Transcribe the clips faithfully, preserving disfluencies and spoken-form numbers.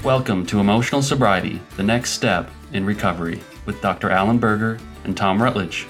Welcome to Emotional Sobriety, the next step in recovery, with Doctor Alan Berger and Tom Rutledge.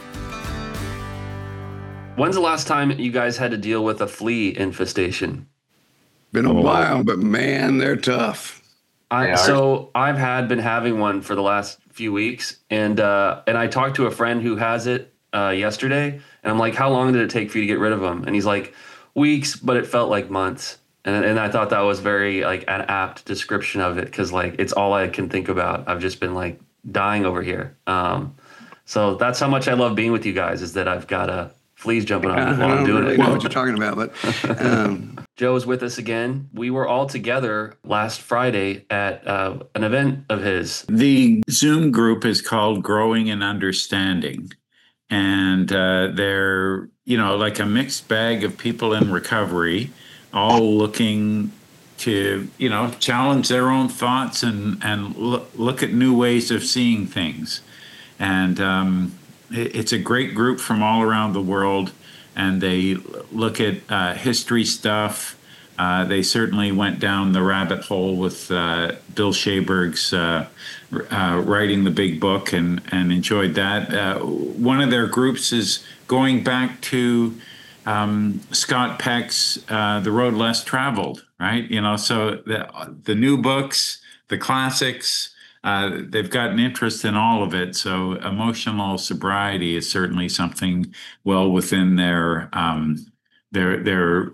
When's the last time you guys had to deal with a flea infestation? Been a while, but man, they're tough. I, so I've had been having one for the last few weeks, and uh, and I talked to a friend who has it uh, yesterday, and I'm like, "How long did it take for you to get rid of them?" And he's like, "Weeks," but it felt like months. And and I thought that was very like an apt description of it, because like it's all I can think about. I've just been like dying over here. Um, so that's how much I love being with you guys, is that I've got a fleas jumping on me while I'm doing really it. I don't know what you're talking about, but um, Joe's with us again. We were all together last Friday at uh, an event of his. The Zoom group is called Growing in Understanding. And uh, they're, you know, like a mixed bag of people in recovery, all looking to, you know, challenge their own thoughts and, and look, look at new ways of seeing things. And um, it, it's a great group from all around the world, and they look at uh, history stuff. Uh, they certainly went down the rabbit hole with uh, Bill Shaberg's uh, uh, writing the big book, and, and enjoyed that. Uh, one of their groups is going back to um, Scott Peck's uh, The Road Less Traveled, right? You know, so the, the new books, the classics, uh, they've got an interest in all of it. So emotional sobriety is certainly something well within their um, their their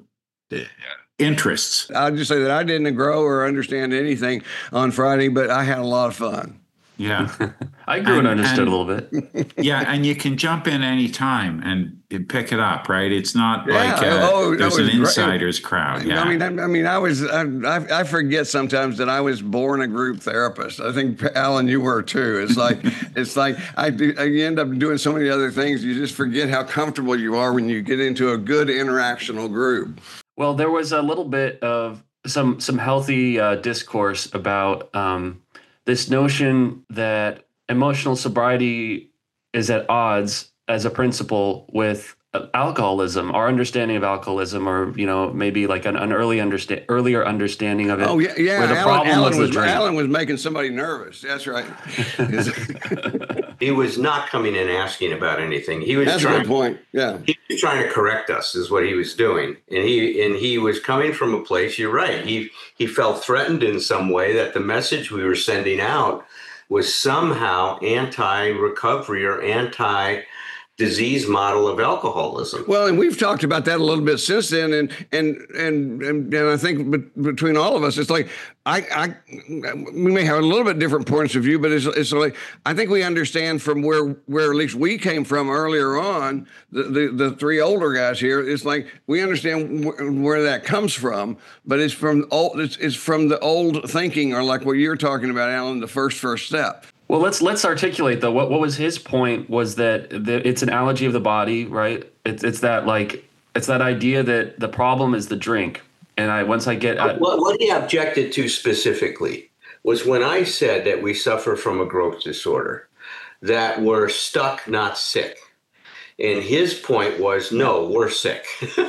interests. I'll just say that I didn't grow or understand anything on Friday, but I had a lot of fun. Yeah. I grew and, and understood and, a little bit. Yeah, and you can jump in any time and pick it up, right? It's not yeah. like uh, oh, there's an great. insider's crowd. Yeah. I mean, I, I mean, I was, I, I forget sometimes that I was born a group therapist. I think Alan, you were too. It's like, it's like I, do, I end up doing so many other things. You just forget how comfortable you are when you get into a good interactional group. Well, there was a little bit of some some healthy uh, discourse about um, this notion that emotional sobriety is at odds as a principle with alcoholism, our understanding of alcoholism, or you know maybe like an, an early understand earlier understanding of it. Oh yeah, yeah. Where the Alan, problem Alan was, was the drink. Alan was making somebody nervous. That's right. He was not coming in asking about anything. He was That's trying, a good point. Yeah. He was trying to correct us, is what he was doing. And he and he was coming from a place, you're right. He he felt threatened in some way that the message we were sending out was somehow anti-recovery or anti disease model of alcoholism. Well, and we've talked about that a little bit since then, and and and and, and I think be, between all of us, it's like I, I we may have a little bit different points of view, but it's it's like I think we understand from where where at least we came from earlier on. The the, the three older guys here, it's like we understand wh- where that comes from, but it's from old. It's, it's from the old thinking, or like what you're talking about, Alan, the first first step. Well, let's let's articulate though. What what was his point was that the, it's an allergy of the body, right? It's it's that like it's that idea that the problem is the drink. And I once I get uh, what, what he objected to specifically was when I said that we suffer from a growth disorder, that we're stuck, not sick. And his point was, no, we're sick.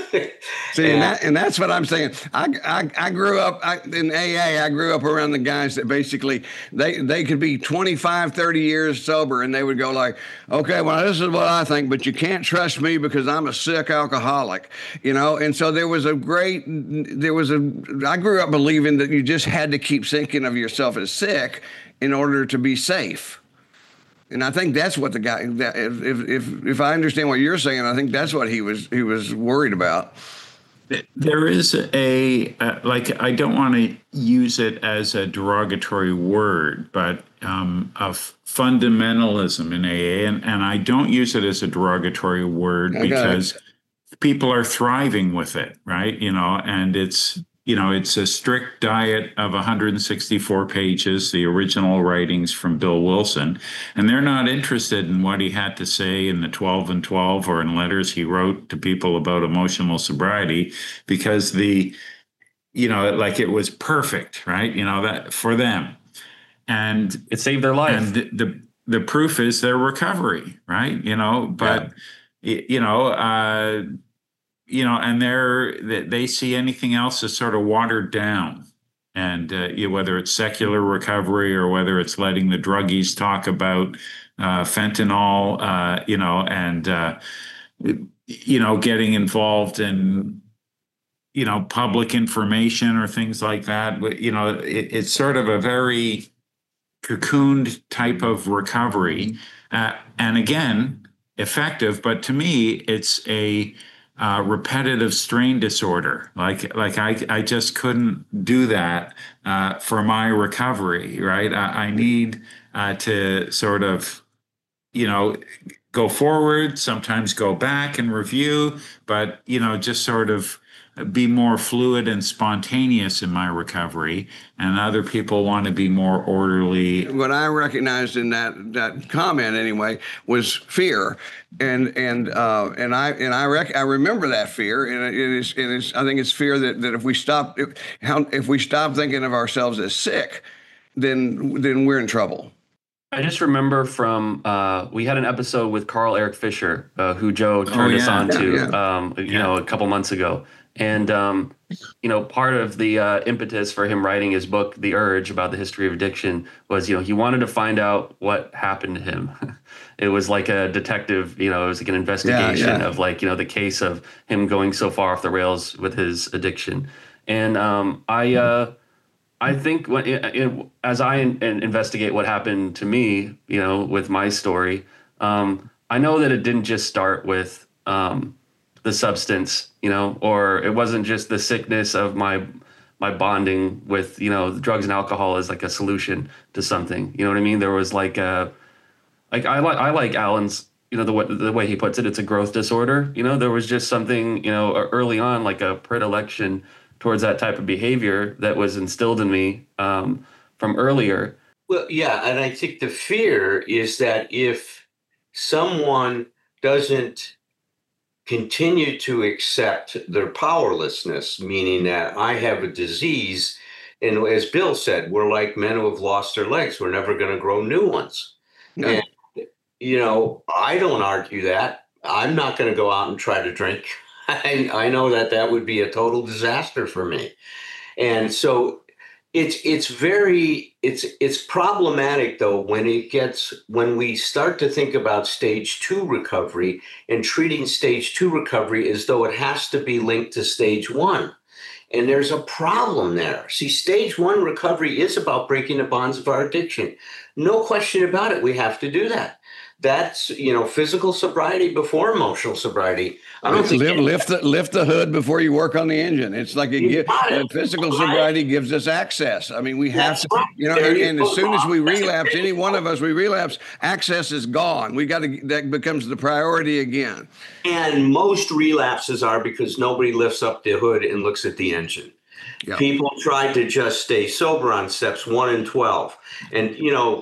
See, and, and, that, and that's what I'm saying. I I, I grew up I, in A A. I grew up around the guys that basically they they could be twenty-five, thirty years sober, and they would go like, okay, well, this is what I think, but you can't trust me because I'm a sick alcoholic, you know. And so there was a great, there was a. I grew up believing that you just had to keep thinking of yourself as sick in order to be safe. And I think that's what the guy. That if if if I understand what you're saying, I think that's what he was he was worried about. There is a uh, like I don't want to use it as a derogatory word, but um, of fundamentalism in A A, and, and I don't use it as a derogatory word Okay. because people are thriving with it, right? You know, and it's. You know, it's a strict diet of one hundred sixty-four pages, the original writings from Bill Wilson, and they're not interested in what he had to say in the twelve and twelve or in letters he wrote to people about emotional sobriety, because the, you know, like it was perfect, right? You know, that for them. And it saved their life. And the, the, the proof is their recovery, right? You know, but, yeah. you know, uh, you know, and they're they see anything else as sort of watered down. And uh, you, whether it's secular recovery or whether it's letting the druggies talk about uh, fentanyl, uh, you know, and, uh, you know, getting involved in, you know, public information or things like that. But, you know, it, it's sort of a very cocooned type of recovery. Uh, and again, effective. But to me, it's a uh, repetitive strain disorder. Like, like I, I just couldn't do that uh, for my recovery, right? I, I need uh, to sort of, you know, go forward, sometimes go back and review, but, you know, just sort of be more fluid and spontaneous in my recovery, and other people want to be more orderly. What I recognized in that that comment anyway was fear, and and uh, and I and I rec- I remember that fear, and it is it is I think it's fear that, that if we stop if, how, if we stop thinking of ourselves as sick, then then we're in trouble. I just remember from uh, we had an episode with Carl Eric Fisher, uh, who Joe turned oh, yeah. us on to, yeah, yeah. Um, you yeah. know, a couple months ago. And, um, you know, part of the uh, impetus for him writing his book, The Urge, about the history of addiction was, you know, he wanted to find out what happened to him. It was like a detective, you know, it was like an investigation yeah, yeah. of like, you know, the case of him going so far off the rails with his addiction. And um, I uh, I think when it, it, as I in, in investigate what happened to me, you know, with my story, um, I know that it didn't just start with um, the substance, you know, or it wasn't just the sickness of my my bonding with, you know, drugs and alcohol as like a solution to something. You know what I mean? There was like a, like I like I like Alan's, you know, the way the way he puts it, it's a growth disorder. You know, there was just something, you know, early on, like a predilection towards that type of behavior that was instilled in me um, from earlier. Well, yeah, and I think the fear is that if someone doesn't continue to accept their powerlessness, meaning that I have a disease, and as Bill said, we're like men who have lost their legs. We're never going to grow new ones. No. And, you know, I don't argue that. I'm not going to go out and try to drink. I, I know that that would be a total disaster for me. And so it's it's very it's it's problematic though when it gets when we start to think about stage two recovery and treating stage two recovery as though it has to be linked to stage one. And there's a problem there. See, stage one recovery is about breaking the bonds of our addiction. No question about it. We have to do that. That's, you know, physical sobriety before emotional sobriety. I don't think lift, lift the lift the hood before you work on the engine. It's like a gift. Physical sobriety gives us access. I mean, we have That's to, right. you know, and, and as soon as we relapse, any one of us, we relapse, access is gone. We got to, that becomes the priority again. And most relapses are because nobody lifts up the hood and looks at the engine. Yep. People try to just stay sober on steps one and twelve. And, you know,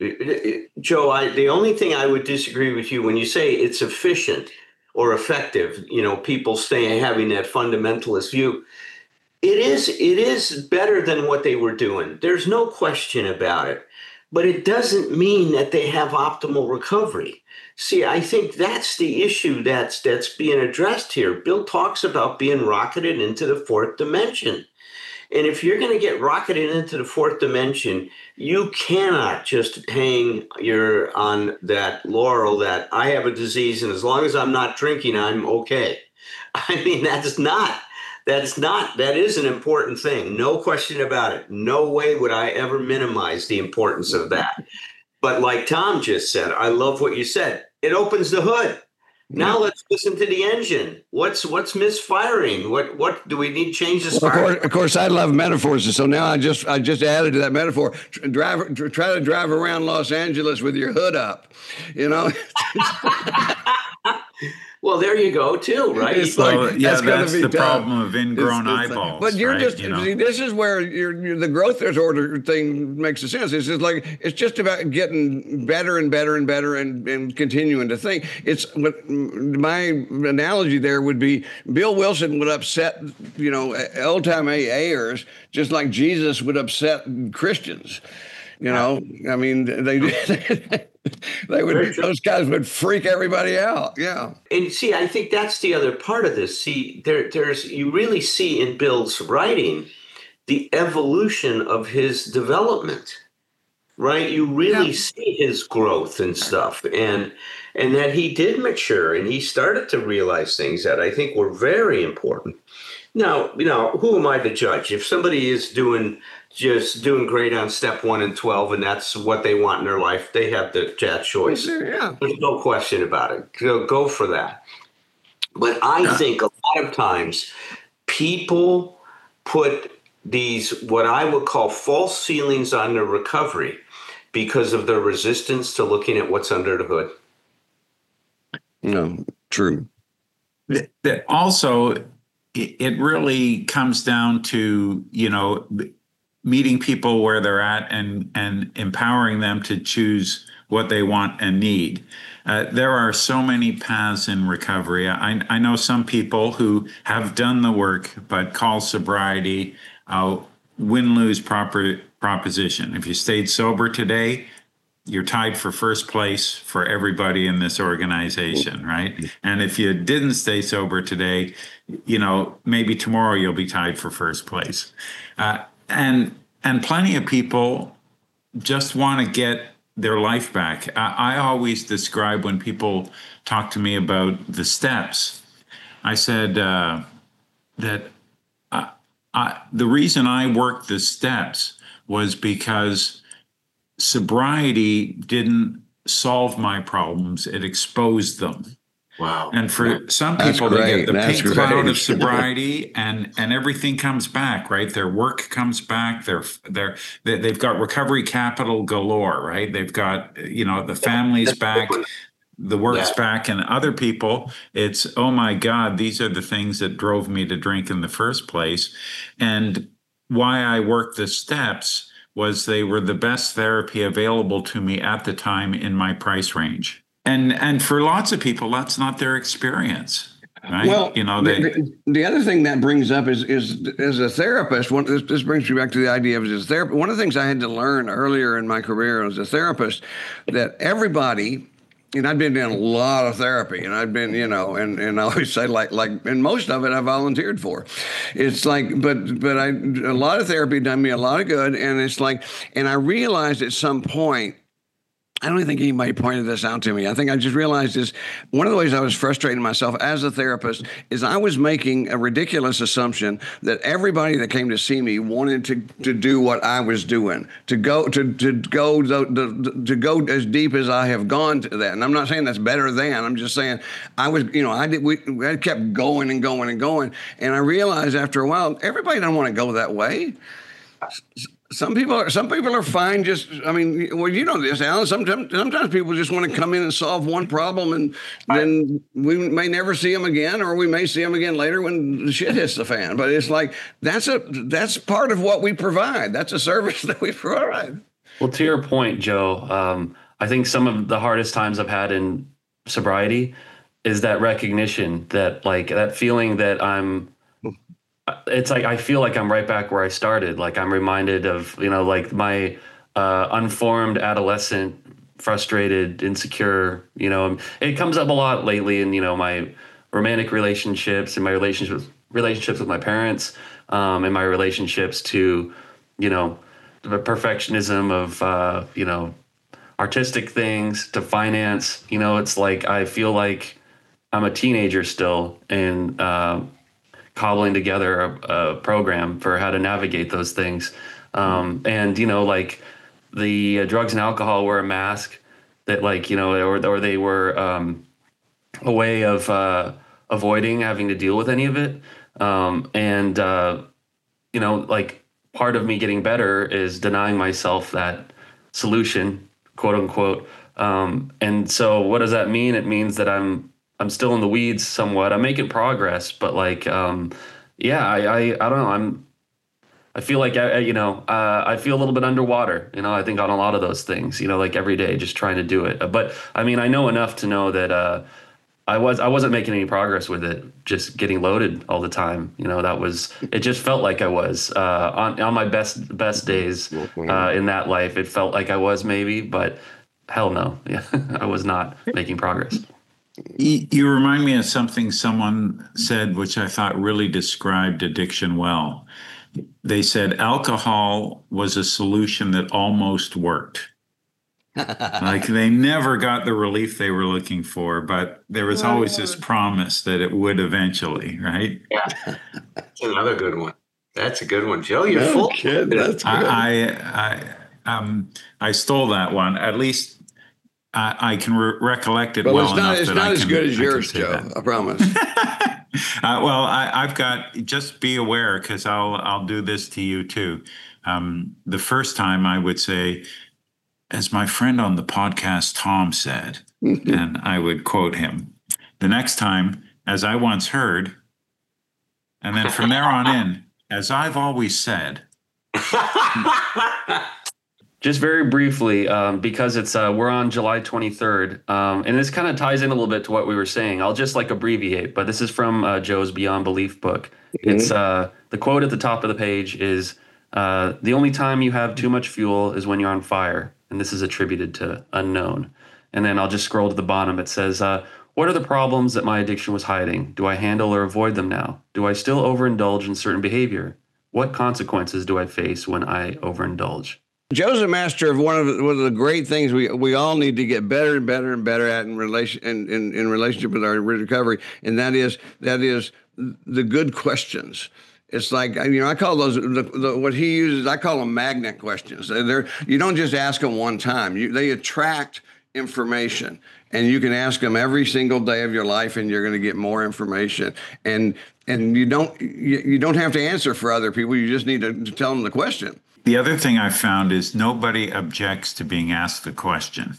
Joe, I, the only thing I would disagree with you when you say it's efficient or effective, you know, people staying having that fundamentalist view. It is it is better than what they were doing. There's no question about it. But it doesn't mean that they have optimal recovery. See, I think that's the issue that's that's being addressed here. Bill talks about being rocketed into the fourth dimension. And if you're going to get rocketed into the fourth dimension, you cannot just hang your on that laurel that I have a disease and as long as I'm not drinking, I'm okay. I mean, that's not, that's not, that is an important thing. No question about it. No way would I ever minimize the importance of that. But like Tom just said, I love what you said. It opens the hood. Now let's listen to the engine. What's what's misfiring? What what do we need to change the spark? Well, of, course, of course, I love metaphors, so now I just I just added to that metaphor. Drive, try to drive around Los Angeles with your hood up, you know. Well, there you go, too, right? It's like, well, yeah, that's, that's the tough. problem of ingrown it's, it's eyeballs. Like, but you're right? just, you know? see, this is where you're, you're, the growth disorder thing makes a sense. It's just like, it's just about getting better and better and better and, and continuing to think. It's, but my analogy there would be Bill Wilson would upset, you know, old-time A-ers just like Jesus would upset Christians. You know, I mean, they they would those guys would freak everybody out. Yeah. And see, I think that's the other part of this. See, there there's you really see in Bill's writing the evolution of his development, right? You really yeah. see his growth and stuff, and and that he did mature and he started to realize things that I think were very important. Now, you know, who am I to judge? If somebody is doing just doing great on step one and twelve, and that's what they want in their life, they have the that choice. Yeah. There's no question about it. Go, go for that. But I yeah. think a lot of times people put these, what I would call false ceilings on their recovery because of their resistance to looking at what's under the hood. No, true. That also, it really comes down to, you know, meeting people where they're at and, and empowering them to choose what they want and need. Uh, there are so many paths in recovery. I, I know some people who have done the work, but call sobriety a win-lose proper proposition. If you stayed sober today, you're tied for first place for everybody in this organization, right? And if you didn't stay sober today, you know, maybe tomorrow you'll be tied for first place. Uh, and and plenty of people just want to get their life back. I, I always describe when people talk to me about the steps, I said uh, that I, I, the reason I worked the steps was because sobriety didn't solve my problems, it exposed them. Wow. And for yeah. some people, they get the That's pink great. cloud of sobriety and, and everything comes back, right? Their work comes back. They're, they're, they, they've got recovery capital galore, right? They've got, you know, the family's back, the work's yeah. back, and other people, it's, oh my God, these are the things that drove me to drink in the first place. And why I worked the steps was they were the best therapy available to me at the time in my price range. And and for lots of people, that's not their experience, right? Well, you know, they, the, the other thing that brings up is is as a therapist. One, this, this brings me back to the idea of as a therapist. One of the things I had to learn earlier in my career as a therapist, that everybody. And I've been in a lot of therapy, and I've been, you know, and, and I always say, like, like, and most of it I volunteered for. It's like, but, but I, a lot of therapy done me a lot of good. And it's like, and I realized at some point, I don't even think anybody pointed this out to me. I think I just realized this. One of the ways I was frustrating myself as a therapist is I was making a ridiculous assumption that everybody that came to see me wanted to, to do what I was doing, to go to to go to, to, to go as deep as I have gone to that. And I'm not saying that's better than. I'm just saying I was, you know, I did. We I kept going and going and going, and I realized after a while everybody doesn't want to go that way. Some people are some people are fine. Just, I mean, well, you know this, Alan. Sometimes, sometimes people just want to come in and solve one problem, and then we may never see them again, or we may see them again later when the shit hits the fan. But it's like that's a that's part of what we provide. That's a service that we provide. Well, to your point, Joe, um, I think some of the hardest times I've had in sobriety is that recognition, that like that feeling that I'm. It's like I feel like I'm right back where I started. Like I'm reminded of, you know, like my uh, unformed adolescent, frustrated, insecure, you know, it comes up a lot lately in, you know, my romantic relationships and my relationships, relationships with my parents, um, and my relationships to, you know, the perfectionism of, uh, you know, artistic things, to finance. You know, it's like I feel like I'm a teenager still, and uh, cobbling together a, a program for how to navigate those things. Um, and, you know, like the uh, drugs and alcohol were a mask that, like, you know, or, or they were um, a way of uh, avoiding having to deal with any of it. Um, and, uh, you know, like part of me getting better is denying myself that solution, quote unquote. Um, and so what does that mean? It means that I'm I'm still in the weeds somewhat. I'm making progress, but like, um, yeah, I, I, I don't know. I'm, I feel like, I, you know, uh, I feel a little bit underwater, you know, I think on a lot of those things, you know, like every day, just trying to do it. But I mean, I know enough to know that, uh, I was, I wasn't making any progress with it, just getting loaded all the time. You know, that was, it just felt like I was, uh, on, on my best, best days, uh, in that life. It felt like I was maybe, but hell no. Yeah, I was not making progress. You remind me of something someone said, which I thought really described addiction well. they said alcohol was a solution that almost worked. Like they never got the relief they were looking for, but there was always this promise that it would eventually, right? Yeah, that's another good one. That's a good one, Joe. You're No full. kid, that's good. I, I, I, um, I stole that one. At least I, I can re- recollect it Well, well it's not. enough It's that not I as can- good as I can yours, say Joe. that. I promise. Uh, well, I, I've got, just be aware, because I'll I'll do this to you too. Um, the first time I would say, as my friend on the podcast Tom said, and I would quote him. The next time, as I once heard, and then from there on in, as I've always said. Just very briefly, um, because it's uh, we're on July twenty-third, um, and this kind of ties in a little bit to what we were saying. I'll just like abbreviate, but this is from uh, Joe's Beyond Belief book. Mm-hmm. It's uh, the quote at the top of the page is, uh, "The only time you have too much fuel is when you're on fire," and this is attributed to unknown. And then I'll just scroll to the bottom. It says, uh, "What are the problems that my addiction was hiding? Do I handle or avoid them now? Do I still overindulge in certain behavior? What consequences do I face when I overindulge?" Joe's a master of one of the, one of the great things we we all need to get better and better and better at in relation in, in, in relationship with our recovery, and that is that is the good questions. It's like, you know, I call those the, the, what he uses. I call them magnet questions. They're, you don't just ask them one time. You, they attract information, and you can ask them every single day of your life, and you're going to get more information. And and you don't you, you don't have to answer for other people. You just need to, to tell them the question. The other thing I've found is nobody objects to being asked the question.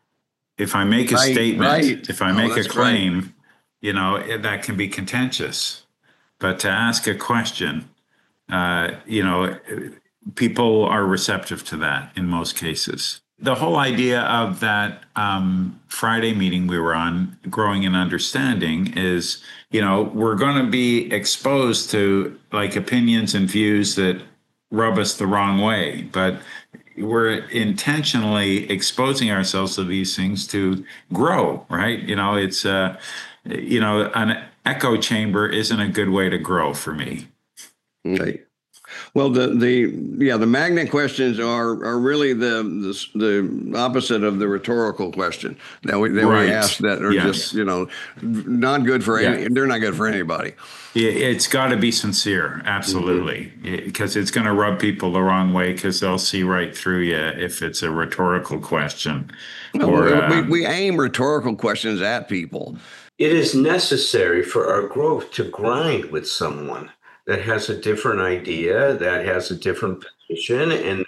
If I make a Right, statement, right. if I Oh, make a that's claim, right. you know, it- that can be contentious. But to ask a question, uh, you know, people are receptive to that in most cases. The whole idea of that um, Friday meeting we were on, Growing in Understanding, is, you know, we're going to be exposed to like opinions and views that rub us the wrong way, but we're intentionally exposing ourselves to these things to grow, right? You know, it's, uh, you know, an echo chamber isn't a good way to grow for me. Okay. Well, the the yeah, the magnet questions are are really the the, the opposite of the rhetorical question that we that Right. we ask that are Yes. just, you know, not good for Yeah. any. They're not good for anybody. Yeah, it's got to be sincere, absolutely, because it's going to rub people the wrong way because they'll see right through you if it's a rhetorical question. Well, or, we, uh, we aim rhetorical questions at people. It is necessary for our growth to grind with someone that has a different idea, that has a different position. And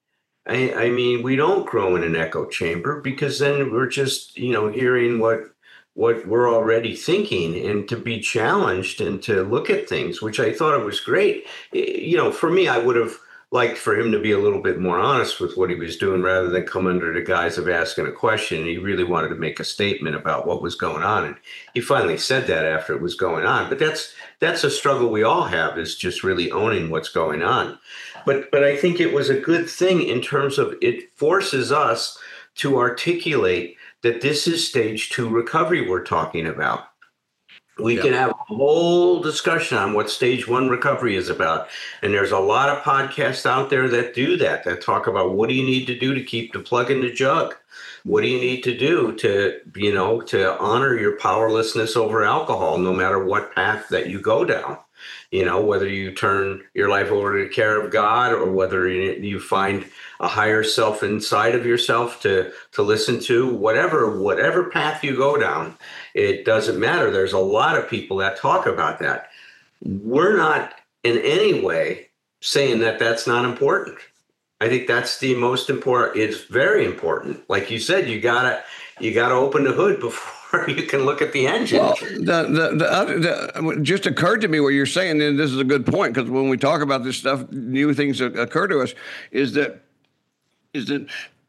I, I mean, we don't grow in an echo chamber because then we're just, you know, hearing what what we're already thinking, and to be challenged and to look at things, which I thought it was great. You know, for me, I would have liked for him to be a little bit more honest with what he was doing rather than come under the guise of asking a question. He really wanted to make a statement about what was going on. And he finally said that after it was going on. But that's that's a struggle we all have, is just really owning what's going on. But but I think it was a good thing in terms of it forces us to articulate that this is stage two recovery we're talking about. We Yeah. can have a whole discussion on what stage one recovery is about. And there's a lot of podcasts out there that do that, that talk about what do you need to do to keep the plug in the jug? What do you need to do to, you know, to honor your powerlessness over alcohol, no matter what path that you go down? You know, whether you turn your life over to the care of God, or whether you find a higher self inside of yourself to to listen to, whatever whatever path you go down, it doesn't matter. There's a lot of people that talk about that. We're not in any way saying that that's not important. I think that's the most important. It's very important. Like you said, you gotta you gotta open the hood before you can look at the engine. Well, the, the, the, other, the just occurred to me what you're saying, and this is a good point, because when we talk about this stuff, new things that occur to us is that is that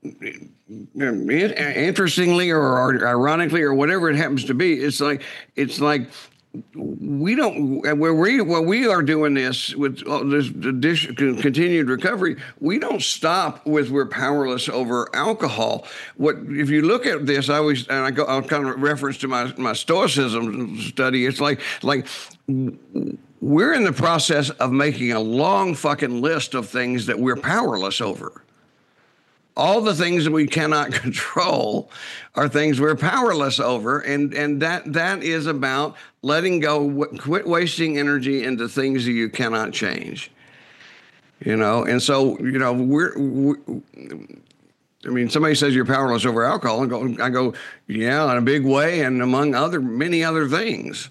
interestingly or, or ironically or whatever it happens to be, it's like it's like we don't where we when we are doing this with all this addition, continued recovery, we don't stop with we're powerless over alcohol. What if you look at this? I always and I go I'll kind of reference to my my Stoicism study. It's like like we're in the process of making a long fucking list of things that we're powerless over. All the things that we cannot control are things we're powerless over, and and that that is about letting go, quit wasting energy into things that you cannot change. You know, and so you know we're. we're I mean, somebody says you're powerless over alcohol, and go, I go, yeah, in a big way, and among other many other things.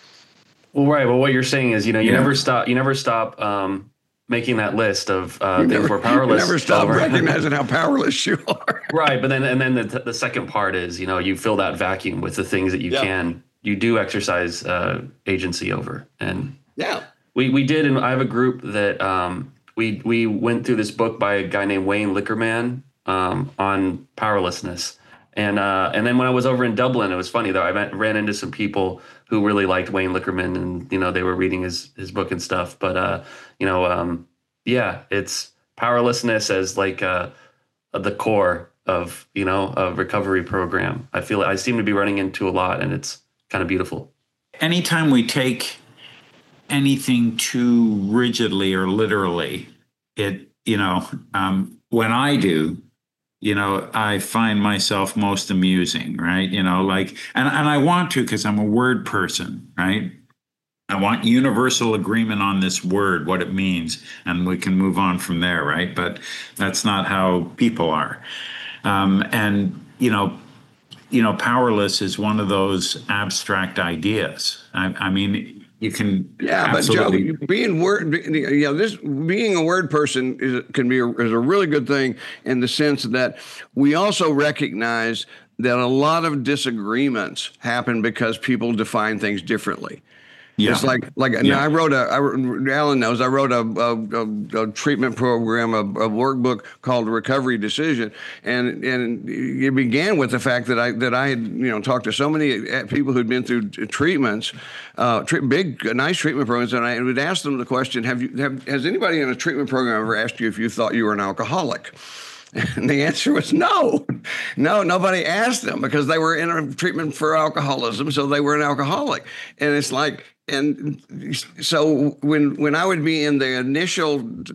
Well, right. Well, what you're saying is, you know, you Yeah. never stop. You never stop. Um, making that list of uh, You things never, we're powerless. you never stop over. recognizing how powerless you are. Right, but then and then the the second part is, you know, you fill that vacuum with the things that you Yeah. can, you do exercise uh, agency over, and Yeah. we we did, and I have a group that um, we we went through this book by a guy named Wayne Lickerman um, on powerlessness, and uh, and then when I was over in Dublin, it was funny though. I met, ran into some people who really liked Wayne Lickerman, and you know they were reading his his book and stuff, but uh, you know, um, yeah, it's powerlessness as like uh, the core of, you know, a recovery program. I feel I seem to be running into a lot, and it's kind of beautiful. Anytime we take anything too rigidly or literally, it, you know, um, when I do, you know, I find myself most amusing, right? You know, like, and, and I want to, because I'm a word person, right? I want universal agreement on this word, what it means, and we can move on from there, right? But that's not how people are. Um, and, you know, you know, powerless is one of those abstract ideas. I, I mean, you can Yeah, absolutely. but Joe, being word, you know, this being a word person is can be a, is a really good thing in the sense that we also recognize that a lot of disagreements happen because people define things differently. Yeah. It's like, like Yeah. now I wrote a, I, Alan knows, I wrote a, a, a, a treatment program, a, a workbook called Recovery Decision. And, and it began with the fact that I, that I had, you know, talked to so many people who'd been through treatments, uh, tre- big, nice treatment programs. And I would ask them the question, have you, have, has anybody in a treatment program ever asked you if you thought you were an alcoholic? And the answer was no. No, nobody asked them because they were in a treatment for alcoholism, so they were an alcoholic. And it's like, and so when when I would be in the initial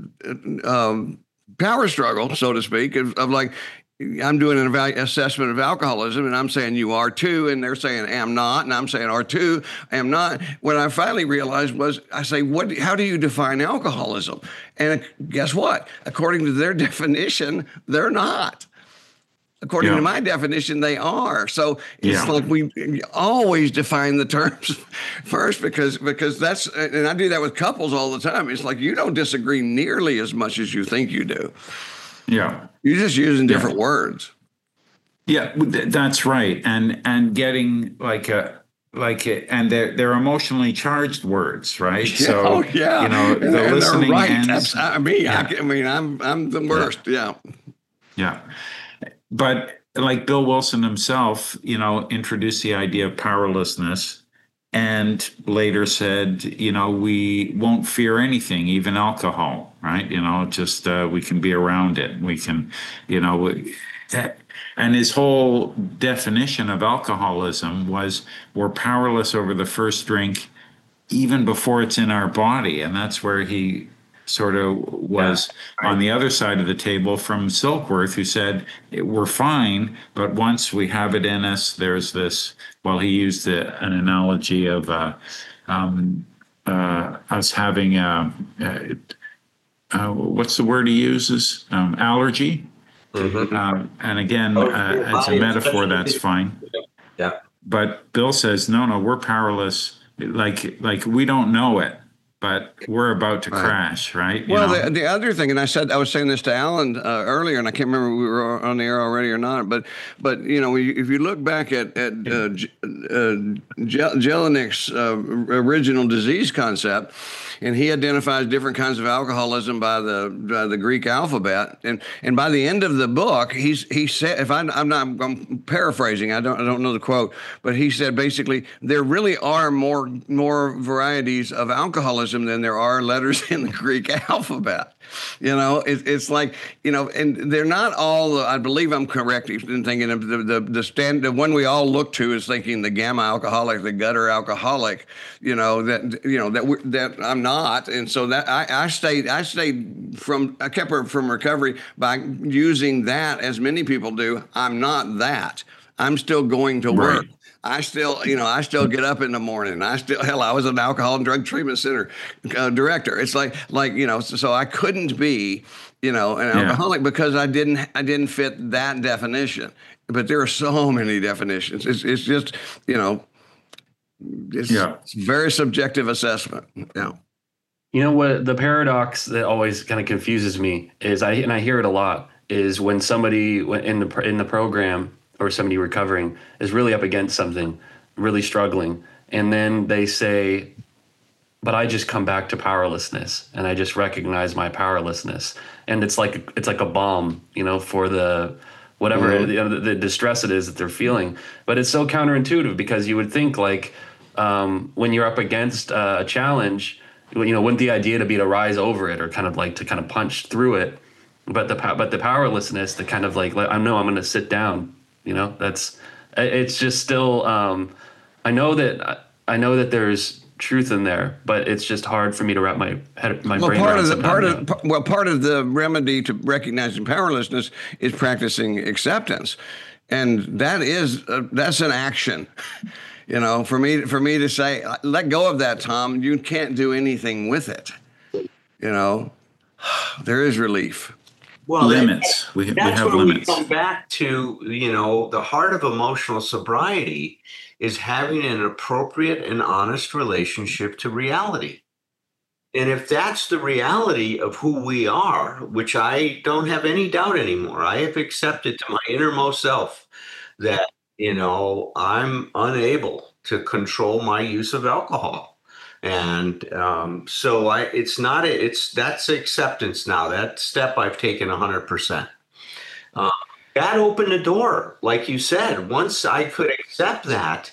um, power struggle, so to speak, of, of like, I'm doing an evalu- assessment of alcoholism, and I'm saying you are too, and they're saying am not, and I'm saying are too, am not. What I finally realized was, I say, what? How do you define alcoholism? And guess what? According to their definition, they're not. According Yeah. to my definition, they are. So it's Yeah. like we always define the terms first because because that's, and I do that with couples all the time. It's like you don't disagree nearly as much as you think you do. Yeah. You're just using different Yeah. words. Yeah, th- that's right. And and getting like a like a, and they're they're emotionally charged words, right? So oh yeah, you know, and, the and they're listening right. ends. That's, I mean, Yeah. I, I mean, I'm I'm the worst. Yeah. Yeah. But like Bill Wilson himself, you know, introduced the idea of powerlessness and later said, you know, we won't fear anything, even alcohol, right? You know, just uh, we can be around it. We can, you know, we, and his whole definition of alcoholism was we're powerless over the first drink even before it's in our body. And that's where he sort of was Yeah, right. on the other side of the table from Silkworth, who said, we're fine, but once we have it in us, there's this, well, he used a, an analogy of uh, um, uh, us having a, a, uh, what's the word he uses? Um, allergy. Mhm. Uh, and again, Oh, uh, yeah, as a yeah. metaphor, that's fine. Yeah. But Bill says, no, no, we're powerless. Like, like we don't know it, but we're about to Right. crash, right? You Well, know? the, the other thing, and I said I was saying this to Alan uh, earlier, and I can't remember if we were on the air already or not. But, but you know, if you look back at at uh, J- uh, Jel- Jelinik's uh, original disease concept, and he identifies different kinds of alcoholism by the by the Greek alphabet, and and by the end of the book, he's he said, if I, I'm not I'm paraphrasing, I don't I don't know the quote, but he said basically there really are more more varieties of alcoholism alcoholism than there are letters in the Greek alphabet. You know, it, it's like, you know, and they're not all, I believe I'm correct in thinking of the, the, the stand, the one we all look to is thinking the gamma alcoholic, the gutter alcoholic, you know, that, you know, that, we, that I'm not. And so that I, I stayed, I stayed from, I kept her from recovery by using that as many people do. I'm not that. I'm still going to work. Right. I still, you know, I still get up in the morning. I still, hell, I was an alcohol and drug treatment center uh, director. It's like, like, you know, so, so I couldn't be, you know, an alcoholic yeah. because I didn't, I didn't fit that definition. But there are so many definitions. It's, it's just, you know, it's, yeah. it's very subjective assessment. Yeah. You know what? The paradox that always kind of confuses me is, I and I hear it a lot, is when somebody in the in the program, or somebody recovering, is really up against something, really struggling. And then they say, but I just come back to powerlessness and I just recognize my powerlessness. And it's like, it's like a balm, you know, for the, whatever mm-hmm. you know, the, the distress it is that they're feeling. But it's so counterintuitive, because you would think, like, um, when you're up against uh, a challenge, you know, wouldn't the idea to be to rise over it, or kind of like to kind of punch through it? But the, but the powerlessness, the kind of like, I know I'm going to sit down. You know, that's, it's just still, um, I know that, I know that there's truth in there, but it's just hard for me to wrap my head, my well, brain part around. Of the, part you of, well, part of the remedy to recognizing powerlessness is practicing acceptance. And that is, uh, that's an action. You know, for me, for me to say, let go of that, Tom, you can't do anything with it. You know, there is relief. Well, limits. That, we, we that's have where limits. we come back to, you know, the heart of emotional sobriety is having an appropriate and honest relationship to reality. And if that's the reality of who we are, which I don't have any doubt anymore, I have accepted to my innermost self that, you know, I'm unable to control my use of alcohol. And um, so I, it's not, a, it's, that's acceptance now. That step I've taken one hundred percent. Uh, that opened the door, like you said. Once I could accept that,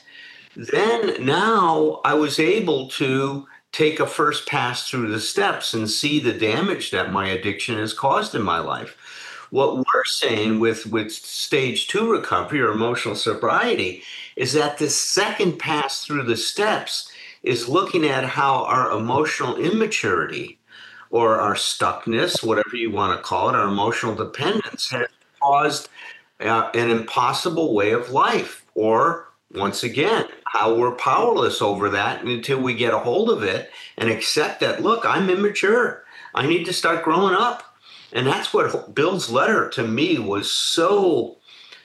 then now I was able to take a first pass through the steps and see the damage that my addiction has caused in my life. What we're saying with, with stage two recovery or emotional sobriety is that the second pass through the steps is looking at how our emotional immaturity or our stuckness, whatever you want to call it, our emotional dependence has caused uh, an impossible way of life. Or, once again, how we're powerless over that until we get a hold of it and accept that, look, I'm immature. I need to start growing up. And that's what Bill's letter to me was so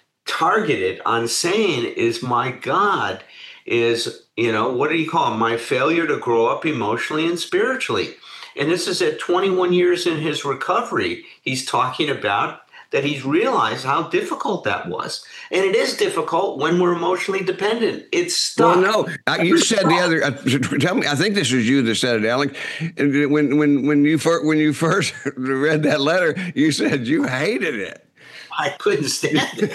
targeted on saying is, my God, is, you know, what do you call it? My failure to grow up emotionally and spiritually. And this is at twenty-one years in his recovery. He's talking about that he's realized how difficult that was. And it is difficult when we're emotionally dependent. It's stuck. Well, no, uh, you said the other, uh, tell me, I think this was you that said it, Alec. When, when, when you first, when you first read that letter, you said you hated it. I couldn't stand it.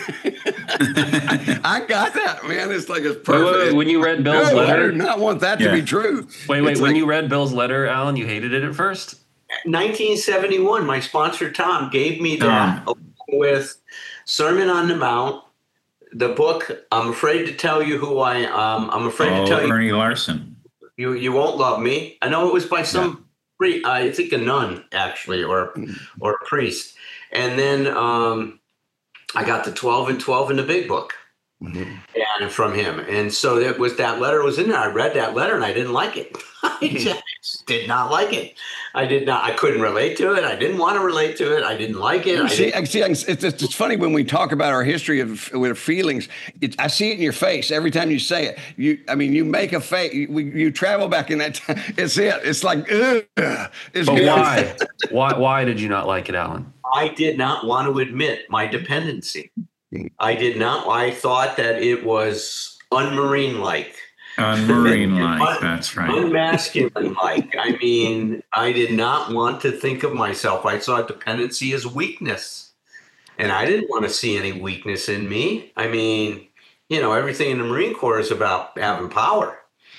I got that, man. It's like it's perfect. Wait, wait, wait. When you read Bill's no, letter, I do not want that yeah. to be true. Wait, wait. It's when like, you read Bill's letter, Alan, you hated it at first? nineteen seventy-one, my sponsor, Tom, gave me that um, with Sermon on the Mount, the book, I'm Afraid to Tell You Who I Am. I'm Afraid oh, to Tell Ernie You. Larson. You You Won't Love Me. I know it was by some, yeah. I think a nun, actually, or, or a priest. And then um, I got the twelve and twelve in the big book. Mm-hmm. And from him. And so it was, that letter was in there. I read that letter and I didn't like it. I just did not like it. I did not, I couldn't relate to it. I didn't want to relate to it. I didn't like it. I see, I see, it's, it's funny when we talk about our history of with feelings. It, I see it in your face every time you say it. You, I mean, you make a face. You, you travel back in that time. It's it. It's like, ugh. It's but good. why? why? Why did you not like it, Alan? I did not want to admit my dependency. I did not. I thought that it was unmarine-like. Unmarine-like, that's right. Unmasculine-like. I mean, I did not want to think of myself. I saw dependency as weakness. And I didn't want to see any weakness in me. I mean, you know, everything in the Marine Corps is about having power.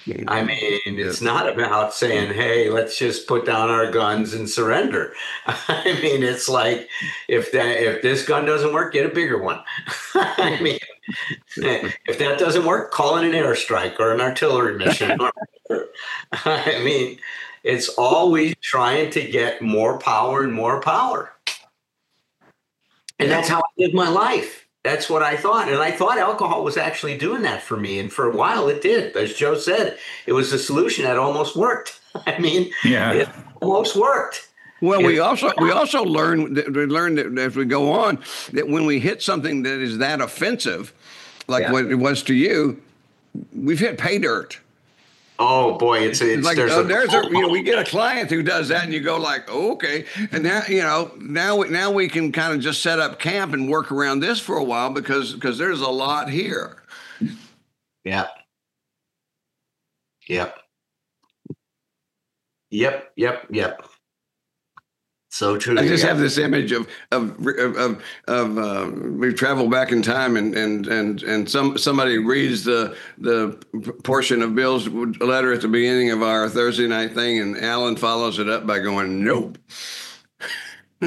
I mean, it's not about saying, hey, let's just put down our guns and surrender. I mean, it's like, if that if this gun doesn't work, get a bigger one. I mean, if that doesn't work, call in an airstrike or an artillery mission. I mean, it's always trying to get more power and more power. And that's how I live my life. That's what I thought. And I thought alcohol was actually doing that for me. And for a while it did. As Joe said, it was a solution that almost worked. I mean, yeah. It almost worked. Well, we also we also learn that we learn that as we go on that when we hit something that is that offensive, like yeah. what it was to you, we've hit pay dirt. Oh boy, it's, it's like there's, oh, a, there's a you know we get a client who does that and you go like oh, okay, and now you know now now we can kind of just set up camp and work around this for a while because because there's a lot here. Yeah. Yep. Yep. Yep. Yep. So true. I just yeah. have this image of of of of uh, we travel back in time and and and and some somebody reads the the portion of Bill's letter at the beginning of our Thursday night thing, and Alan follows it up by going, "Nope, no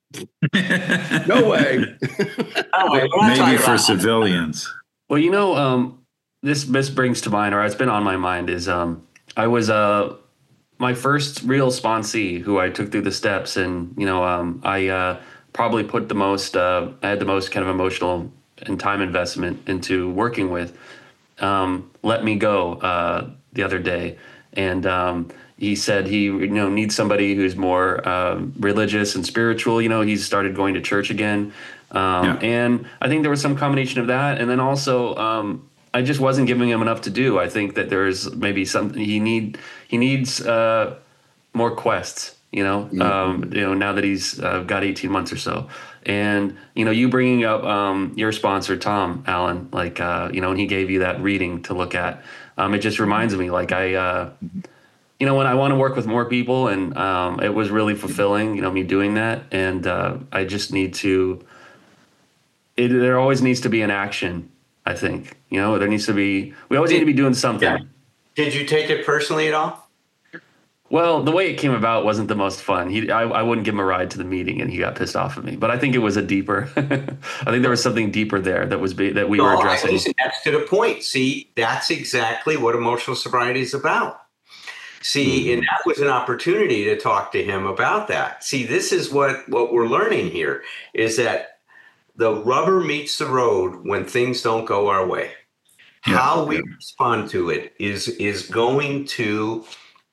way." Oh, maybe for civilians. Well, you know, um, this this brings to mind, or it's been on my mind, is um, I was uh. my first real sponsee who I took through the steps, and you know, um, I uh, probably put the most, uh, I had the most kind of emotional and time investment into working with. Um, let me go uh, the other day, and um, he said he you know needs somebody who's more uh, religious and spiritual. You know, he's started going to church again, um, yeah. and I think there was some combination of that, and then also. Um, I just wasn't giving him enough to do. I think that there's maybe something he need. He needs uh, more quests. You know, mm-hmm. um, you know now that he's uh, got eighteen months or so, and you know, you bringing up um, your sponsor Tom Allen, like uh, you know, and he gave you that reading to look at. Um, it just reminds me, like I, uh, you know, when I want to work with more people, and um, it was really fulfilling. You know, me doing that, and uh, I just need to. It, there always needs to be an action. I think, you know, there needs to be, we always Did, need to be doing something. Yeah. Did you take it personally at all? Well, the way it came about wasn't the most fun. He, I, I wouldn't give him a ride to the meeting, and he got pissed off at me. But I think it was a deeper, I think there was something deeper there that was be, that we no, were addressing. Listen, that's to the point. See, that's exactly what emotional sobriety is about. See, mm-hmm. and that was an opportunity to talk to him about that. See, this is what, what we're learning here is that the rubber meets the road when things don't go our way. Yeah, How we yeah. respond to it is, is going to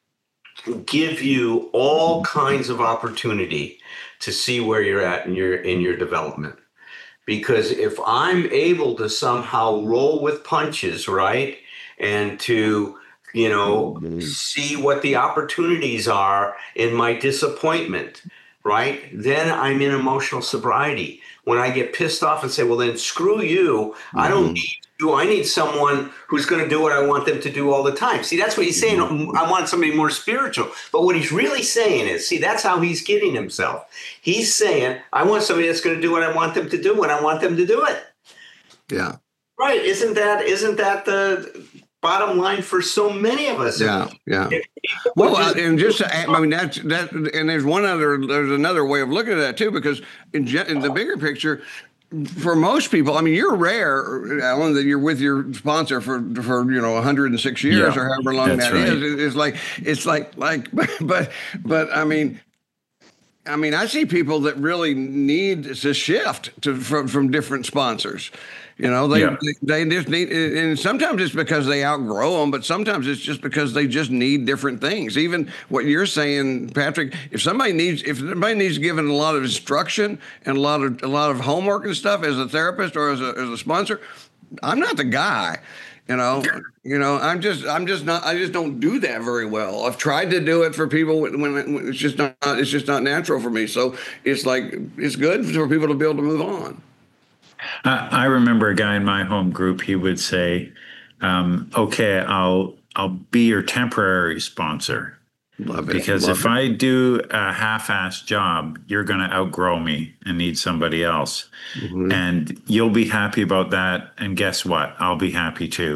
give you all kinds of opportunity to see where you're at in your in your development. Because if I'm able to somehow roll with punches, right, and to, you know, mm-hmm. see what the opportunities are in my disappointment, right, then I'm in emotional sobriety. When I get pissed off and say, well, then screw you, mm-hmm. I don't need you. I need someone who's going to do what I want them to do all the time. See, that's what he's saying. Mm-hmm. I want somebody more spiritual. But what he's really saying is, see, that's how he's kidding himself. He's saying, I want somebody that's going to do what I want them to do when I want them to do it. Yeah. Right. Isn't that isn't that the bottom line for so many of us? Yeah, yeah. Well, uh, and just I mean that's that, and there's one other there's another way of looking at that too, because in, in the bigger picture, for most people, I mean, you're rare, Alan, that you're with your sponsor for for you know one hundred six years yeah, or however long that right. is. It's like it's like like, but but I mean. I mean, I see people that really need to shift to from, from different sponsors. You know, they, yeah. they they just need, and sometimes it's because they outgrow them, but sometimes it's just because they just need different things. Even what you're saying, Patrick, if somebody needs if somebody needs given a lot of instruction and a lot of a lot of homework and stuff as a therapist or as a as a sponsor, I'm not the guy. You know, you know, I'm just, I'm just not, I just don't do that very well. I've tried to do it for people when, when it's just not, it's just not natural for me. So it's like, it's good for people to be able to move on. Uh, I remember a guy in my home group, he would say, um, okay, I'll, I'll be your temporary sponsor. Love it. Because Love if it. I do a half-assed job, you're going to outgrow me and need somebody else. Mm-hmm. And you'll be happy about that. And guess what? I'll be happy too.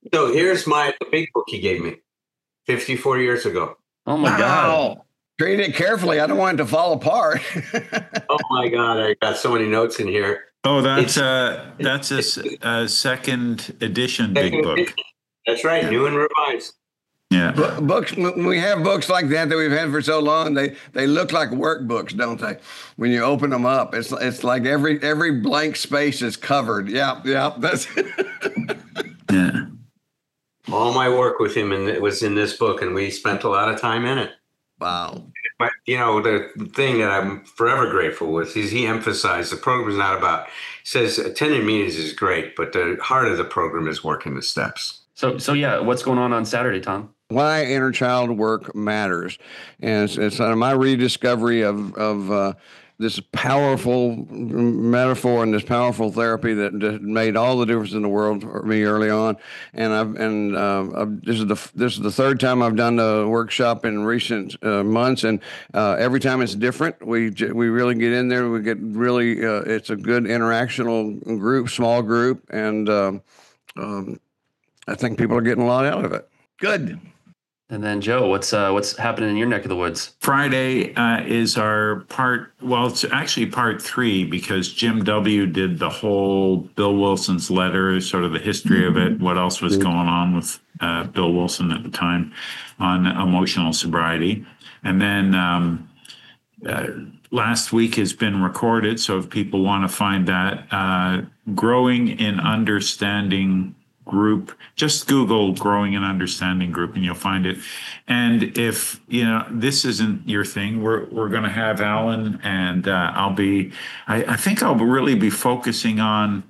So here's my the big book he gave me fifty-four years ago. Oh my God. Treat it carefully. I don't want it to fall apart. Oh my God. I got so many notes in here. Oh, that's a, that's a, a second edition big book. That's right. New and revised. Yeah. Books, when we have books like that that we've had for so long, they, they look like workbooks, don't they? When you open them up, it's it's like every every blank space is covered. Yeah, yeah. That's Yeah. All my work with him in, it was in this book, and we spent a lot of time in it. Wow. But, you know, the thing that I'm forever grateful with is he emphasized the program is not about, he says attending meetings is great, but the heart of the program is working the steps. So, so yeah, what's going on on Saturday, Tom? Why inner child work matters. And it's, it's uh, my rediscovery of, of uh, this powerful metaphor and this powerful therapy that, that made all the difference in the world for me early on. And I've and uh, I've, this is the this is the third time I've done the workshop in recent uh, months, and uh, every time it's different. We we really get in there. We get really uh, it's a good interactional group, small group, and um, um, I think people are getting a lot out of it. Good. And then Joe, what's uh, what's happening in your neck of the woods? Friday uh, is our part, well, it's actually part three because Jim W. did the whole Bill Wilson's letter, sort of the history of it, what else was going on with uh, Bill Wilson at the time on emotional sobriety. And then um, uh, last week has been recorded, so if people want to find that, uh, Growing in Understanding Group, just Google Growing and Understanding Group and you'll find it. And if you know this isn't your thing, we're we're going to have Alan, and uh, I'll be I, I think I'll really be focusing on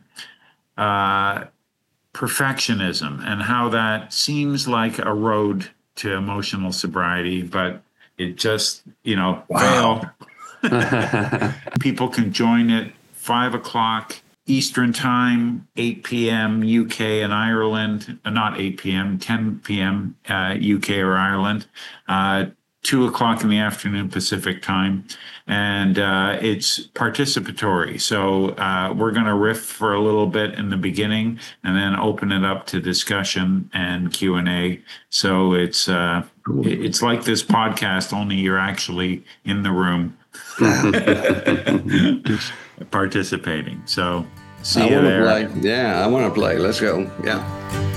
uh, perfectionism and how that seems like a road to emotional sobriety, but it just, you know, Wow. fail. People can join at five o'clock Eastern time, eight p.m. U K and Ireland, uh, not eight p.m., ten p.m. Uh, U K or Ireland, uh, two o'clock in the afternoon Pacific time. And uh, it's participatory. So uh, we're going to riff for a little bit in the beginning and then open it up to discussion and Q and A. So it's, uh, it's like this podcast, only you're actually in the room participating. So see I you want to there. play. Yeah, I want to play. Let's go. Yeah.